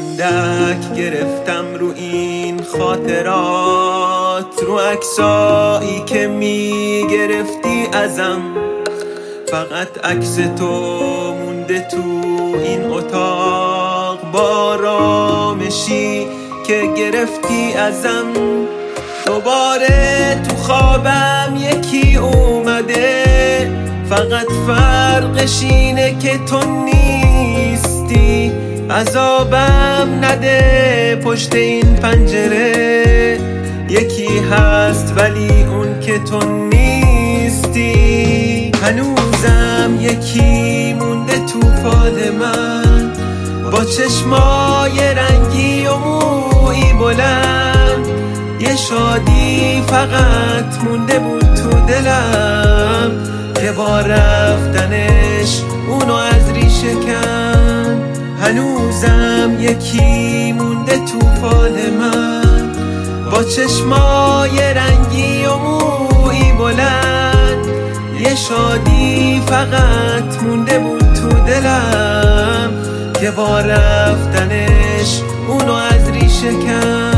اندک گرفتم رو این خاطرات، رو عکسایی که میگرفتی ازم. فقط عکس تو مونده تو این اتاق، با آرامشی که گرفتی ازم. دوباره تو خوابم یکی اومده، فقط فرقش اینه که تو نیستی. عذابم نده پشت این پنجره، یکی هست ولی اون که تو نیستی. هنوزم یکی مونده تو فال من، با چشمای رنگی و مویی بلند. یه شادی فقط مونده بود تو دلم، که با رفتنش اونو از ریشه کن. هنوزم یکی مونده تو فال من، با چشمای رنگی و مویی بلند. یه شادی فقط مونده بود تو دلم، که با رفتنش اونو از ریشه کن.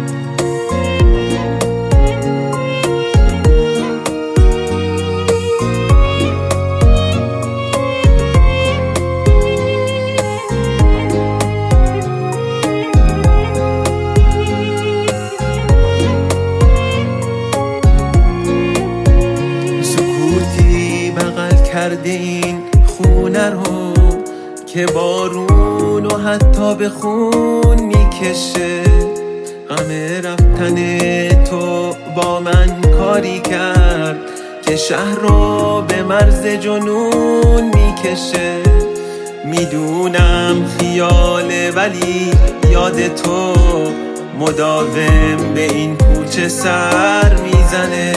کرده این خونه رو که بارون و حتی به خون میکشه. غم رفتن تو با من کاری کرد که شهر رو به مرز جنون میکشه. میدونم خیاله ولی یاد تو مداوم به این کوچه سر میزنه.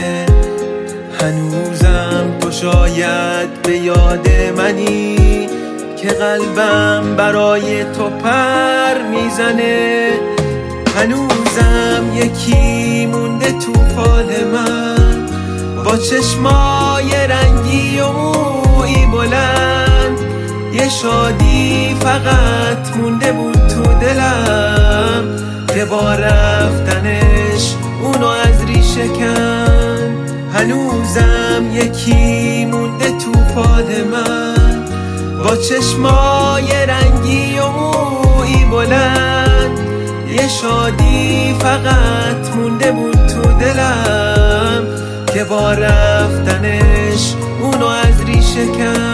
هنوزم تو شاید به یاد منی که قلبم برای تو پر میزنه. هنوزم یکی مونده تو فال من، با چشمای رنگی و مویی بلند. یه شادی فقط مونده بود تو دلم، که با رفتنش اونو از ریشه کن. هنوزم یکی مونده تو فال من، با چشمای رنگی و مویی بلند. یه شادی فقط مونده بود تو دلم، که با رفتنش اونو از ریشه کن.